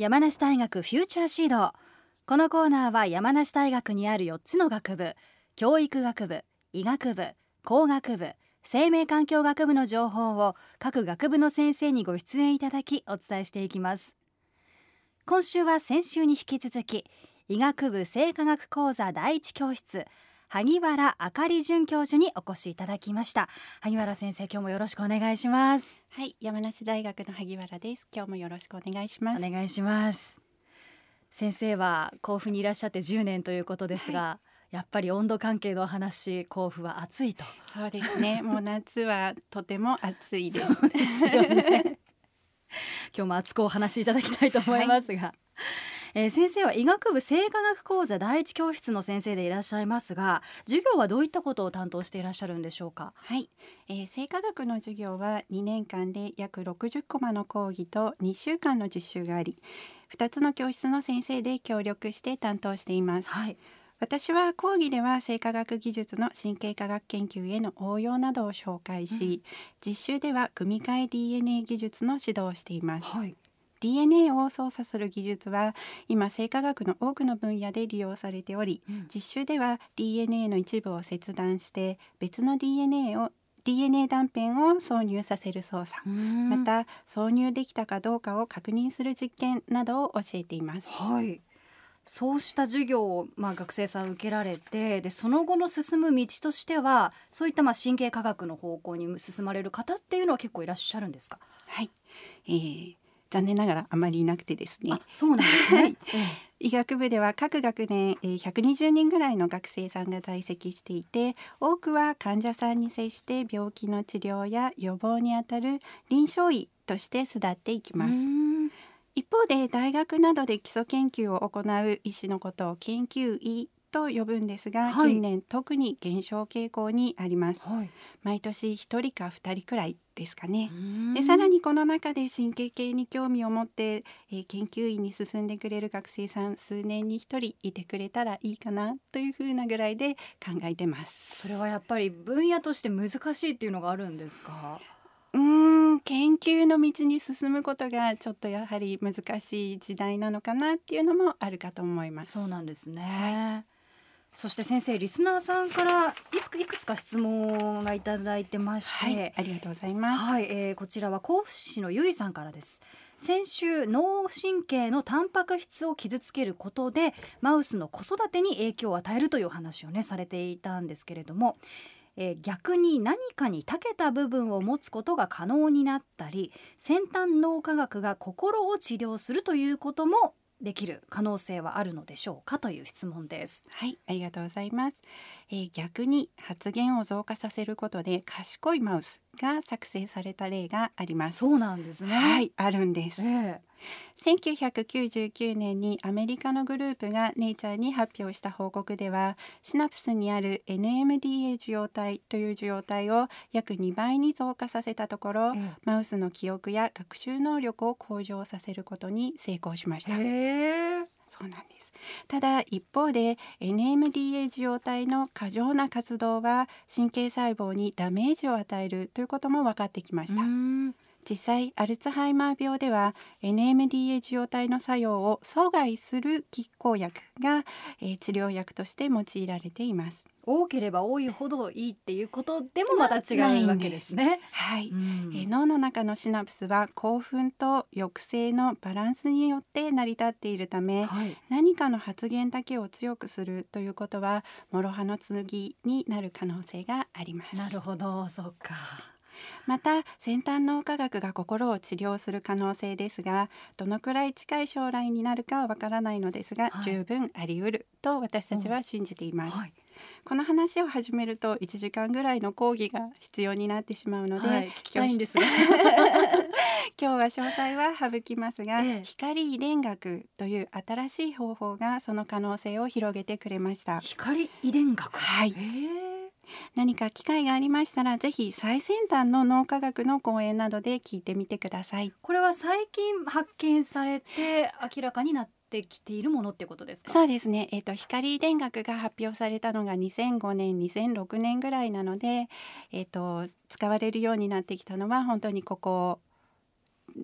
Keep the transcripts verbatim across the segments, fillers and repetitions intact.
山梨大学フューチャーシード。このコーナーは山梨大学にあるよっつの学部、教育学部、医学部、工学部、生命環境学部の情報を各学部の先生にご出演いただきお伝えしていきます。今週は先週に引き続き医学部生化学講座第一教室、萩原あかり准教授にお越しいただきました。萩原先生、今日もよろしくお願いします。 はい、山梨大学の萩原です。今日もよろしくお願いします。 お願いします。先生は甲府にいらっしゃってじゅうねんということですが、はい、やっぱり温度関係の話、甲府は暑いと。 そうですね、もう夏はとても暑いです。 そうですよね今日も熱くお話しいただきたいと思いますが、はい、えー、先生は医学部生化学講座第一教室の先生でいらっしゃいますが、授業はどういったことを担当していらっしゃるんでしょうか。 はい、えー、生化学の授業はにねんかんで約ろくじゅっコマの講義とにしゅうかんの実習があり、ふたつの教室の先生で協力して担当しています。 はい、 私は講義では生化学技術の神経科学研究への応用などを紹介し、うん、実習では組み換え ディーエヌエー 技術の指導をしています。 はい、 ディーエヌエー を操作する技術は今生化学の多くの分野で利用されており、うん、実習では ディーエヌエー の一部を切断して別の ディーエヌエー を ディーエヌエー 断片を挿入させる操作、また挿入できたかどうかを確認する実験などを教えています。 はい、そうした授業を、まあ、学生さん受けられて、でその後の進む道としてはそういったまあ神経科学の方向に進まれる方っていうのは結構いらっしゃるんですか。 はい、えー、残念ながらあまりいなくてですね。 あ、そうなんですね医学部では各学年ひゃくにじゅうにんぐらいの学生さんが在籍していて、多くは患者さんに接して病気の治療や予防にあたる臨床医として巣立っていきます。一方で大学などで基礎研究を行う医師のことを研究医と呼ぶんですが、はい、近年特に減少傾向にあります。はい、毎年ひとりかふたりくらいですかね。でさらにこの中で神経系に興味を持って、えー、研究員に進んでくれる学生さん数年にひとりいてくれたらいいかなというふうなぐらいで考えてます。 それはやっぱり分野として難しいっていうのがあるんですか。 うーん研究の道に進むことがちょっとやはり難しい時代なのかなっていうのもあるかと思います。 そうなんですね。はい、そして先生、リスナーさんからいくいくつか質問がいただいてまして、 はい、ありがとうございます。 はい、えー、こちらは甲府市のゆいさんからです。先週脳神経のタンパク質を傷つけることでマウスの子育てに影響を与えるという話をねされていたんですけれども、えー、逆に何かに長けた部分を持つことが可能になったり、先端脳科学が心を治療するということもできる可能性はあるのでしょうかという質問です。 はい、ありがとうございます。えー、逆に発現を増加させることで賢いマウスが作成された例があります。 そうなんですね。 はい、あるんです。 えーせんきゅうひゃくきゅうじゅうきゅうねんにアメリカのグループがネイチャーに発表した報告では、シナプスにある エヌエムディーエー 受容体という受容体を約にばいに増加させたところ、うん、マウスの記憶や学習能力を向上させることに成功しました。 へー、 そうなんです。ただ一方で エヌエムディーエー 受容体の過剰な活動は神経細胞にダメージを与えるということも分かってきました。実際アルツハイマー病では エヌエムディーエー 受容体の作用を阻害する拮抗薬が、えー、治療薬として用いられています。 多ければ多いほどいいっていうことでもまた違うわけですね。 はい、うん、えー、脳の中のシナプスは興奮と抑制のバランスによって成り立っているため、はい、何かの発現だけを強くするということは諸刃の剣になる可能性があります。 なるほど、そうか。 また先端脳科学が心を治療する可能性ですが、どのくらい近い将来になるかはわからないのですが、はい、十分あり得ると私たちは信じています。はい、この話を始めるといちじかんぐらいの講義が必要になってしまうので、はい、 聞きたいんですが今日は詳細は省きますが、ええ、光遺伝学という新しい方法がその可能性を広げてくれました。 光遺伝学、 はい、何か機会がありましたらぜひ最先端の脳科学の講演などで聞いてみてください。 これは最近発見されて明らかになってきているものってことですか。 そうですね、えーと、光遺伝学が発表されたのがにせんごねんにせんろくねんぐらいなので、えーと、使われるようになってきたのは本当にここ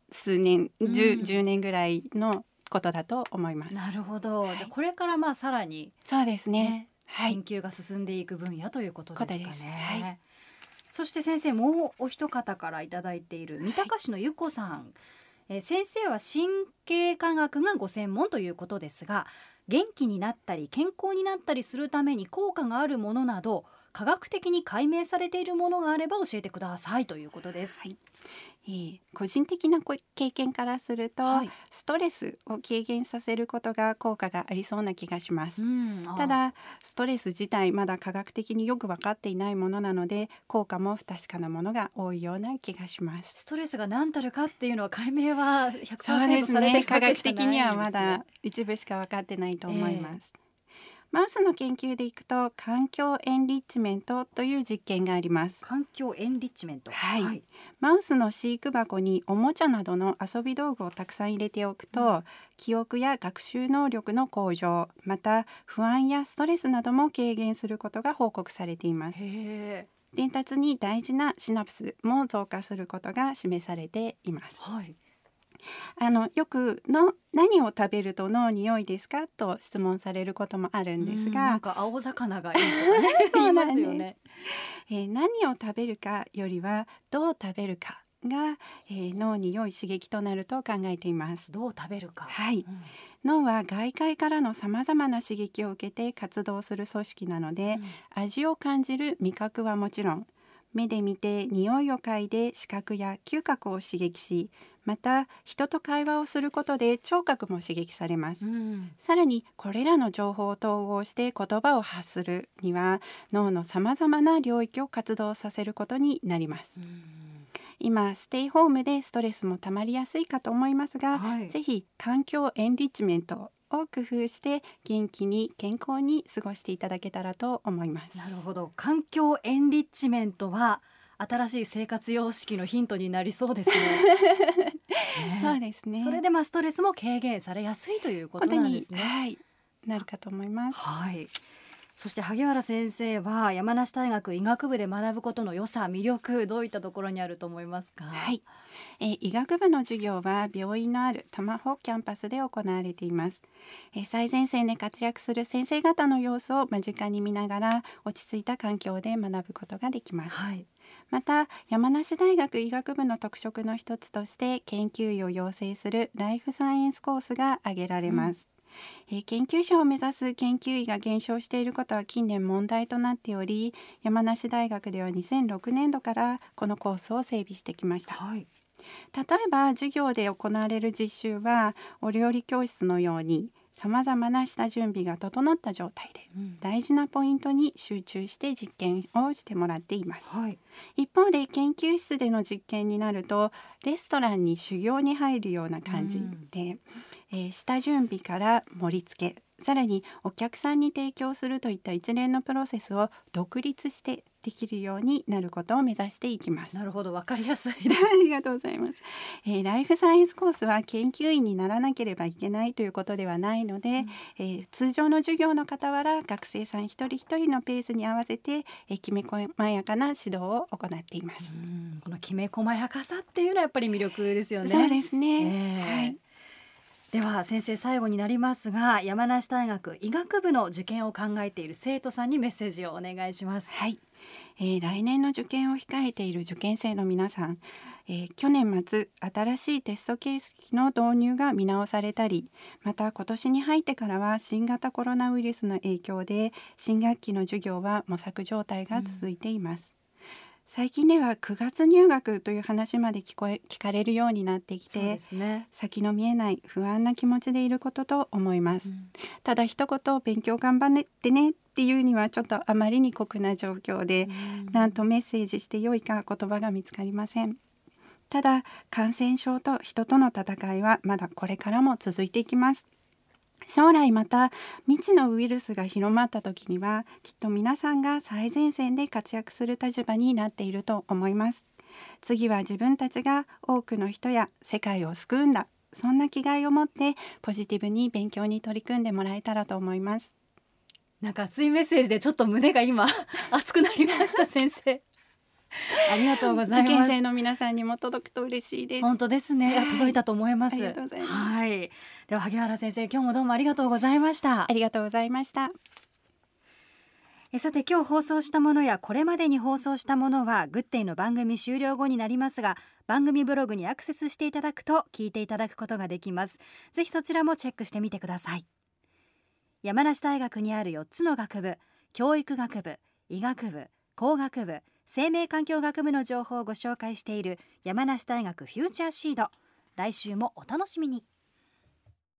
数年、 うん 10, じゅうねんぐらいのことだと思います。 なるほど、 はい、 じゃあこれからまあさらに、 そうですね、 ね、 はい、 研究が進んでいく分野ということですかことです。 ね。 はい、 そして先生、もうお一方からいただいている三鷹市のゆこさん、えー先生は神経科学がご専門ということですが、元気になったり健康になったりするために効果があるものなど科学的に解明されているものがあれば教えてくださいということです。 はい、えー個人的なこ経験からすると、 はい、 ストレスを軽減させることが効果がありそうな気がします。 うん、あーただストレス自体まだ科学的によく分かっていないものなので、効果も不確かなものが多いような気がします。 ストレスが何たるかっていうのは解明はそうでひゃくパーセントすね、 されてる科学わけじゃないんですね。 的にはまだ一部しか分かってないと思います。マウスの研究でいくと、環境エンリッチメントという実験があります。 環境エンリッチメント、 はいマウスの飼育箱におもちゃなどの遊び道具をたくさん入れておくと、うん、記憶や学習能力の向上、また不安やストレスなども軽減することが報告されています。 へー、 伝達に大事なシナプスも増加することが示されています。 はい、 あのよくの何を食べると脳に良いですかと質問されることもあるんですが、 なんか青魚がいいとかね言いますよね。 えー、何を食べるかよりはどう食べるかが、えー、脳に良い刺激となると考えています。 どう食べるか、 はい、 うん、 脳は外界からのさまざまな刺激を受けて活動する組織なので、うん、味を感じる味覚はもちろん、目で見て匂いを嗅いで視覚や嗅覚を刺激し、また人と会話をすることで聴覚も刺激されます、うん、さらにこれらの情報を統合して言葉を発するには脳のさまざまな領域を活動させることになります、うん、今ステイホームでストレスもたまりやすいかと思いますが、はい、ぜひ環境エンリッチメントを工夫して元気に健康に過ごしていただけたらと思います。 なるほど、環境エンリッチメントは新しい生活様式のヒントになりそうですね。ね、 そうですね。 それでまあストレスも軽減されやすいということなんですね。 はい、なるかと思います。 はい。そして萩原先生は山梨大学医学部で学ぶことの良さ、魅力、どういったところにあると思いますか？ はい、えー、医学部の授業は病院のある多摩穂キャンパスで行われています。えー、最前線で活躍する先生方の様子を間近に見ながら落ち着いた環境で学ぶことができます。はい、また山梨大学医学部の特色の一つとして研究医を養成するライフサイエンスコースが挙げられます。うん、えー、研究者を目指す研究医が減少していることは近年問題となっており、山梨大学ではにせんろくねんどからこのコースを整備してきました。はい、例えば授業で行われる実習はお料理教室のようにさまざまな下準備が整った状態で、うん、大事なポイントに集中して実験をしてもらっています。はい、一方で研究室での実験になるとレストランに修行に入るような感じで、うんえー、下準備から盛り付け、さらにお客さんに提供するといった一連のプロセスを独立してできるようになることを目指していきます。 なるほど、わかりやすいです。 ありがとうございます。えー、ライフサイエンスコースは研究員にならなければいけないということではないので、うんえー、通常の授業の傍ら学生さん一人一人のペースに合わせて、えー、きめ細やかな指導を行っています。 うんこのきめ細やかさっていうのはやっぱり魅力ですよね。 そうですね、 えーはい。 では先生、最後になりますが山梨大学医学部の受験を考えている生徒さんにメッセージをお願いします。 はい、えー、来年の受験を控えている受験生の皆さん、えー、去年末新しいテスト形式の導入が見直されたり、また今年に入ってからは新型コロナウイルスの影響で新学期の授業は模索状態が続いています。うん最近ではくがつ入学という話まで聞こえ聞かれるようになってきて、そうですね、先の見えない不安な気持ちでいることと思います。うん、ただ一言勉強頑張ってねっていうにはちょっとあまりに酷な状況で、なんとメッセージしてよいか言葉が見つかりません。ただ感染症と人との戦いはまだこれからも続いていきます。将来また未知のウイルスが広まった時にはきっと皆さんが最前線で活躍する立場になっていると思います。次は自分たちが多くの人や世界を救うんだ、そんな気概を持ってポジティブに勉強に取り組んでもらえたらと思います。 なんか熱いメッセージでちょっと胸が今熱くなりました先生。 ありがとうございます。 受験生の皆さんにも届くと嬉しいです。 本当ですね、 はい、 届いたと思います。 ありがとうございます。 はい、では萩原先生、今日もどうもありがとうございました。 ありがとうございました。 えさて、今日放送したものやこれまでに放送したものはグッデイの番組終了後になりますが、番組ブログにアクセスしていただくと聞いていただくことができます。ぜひそちらもチェックしてみてください。山梨大学にあるよっつの学部、教育学部、医学部、工学部、生命環境学部の情報をご紹介している山梨大学フューチャーシード。来週もお楽しみに。